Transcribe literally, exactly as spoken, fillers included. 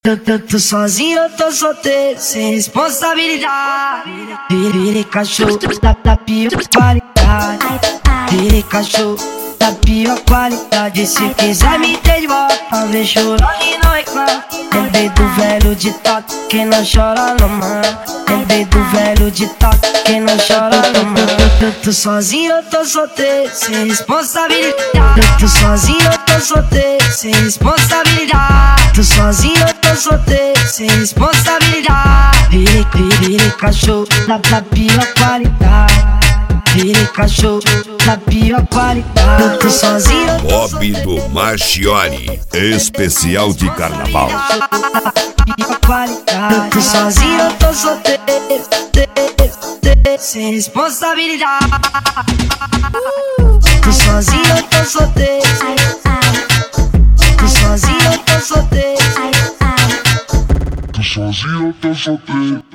Eu tô, tô sozinho, eu tô solteiro, sem responsabilidade. Virei cachorro da, da pior qualidade. Virei cachorro da pior qualidade. Se quiser me ter de volta, vem chorando e não reclama. Lembrei do velho ditado, quem não chora não mama. Lembrei do velho ditado, quem não chora não mama. Eu tô sozinho, eu tô solteiro, sem responsabilidade. Eu tô sozinho, eu tô solteiro, sem responsabilidade. Tô sozinho, eu tô solteiro, sem responsabilidade. Virei, virei cachorro da, da pior qualidade. Virei cachorro da pior qualidade. Eu tô sozinho, eu tô Bob do Marchiori, especial de carnaval. pior qualidade. Eu tô sozinho, eu tô solteiro, sem responsabilidade. Tô sozinho, eu tô solteiro. Tô sozinho, eu tô solteiro. Tô sozinho, eu tô solteiro.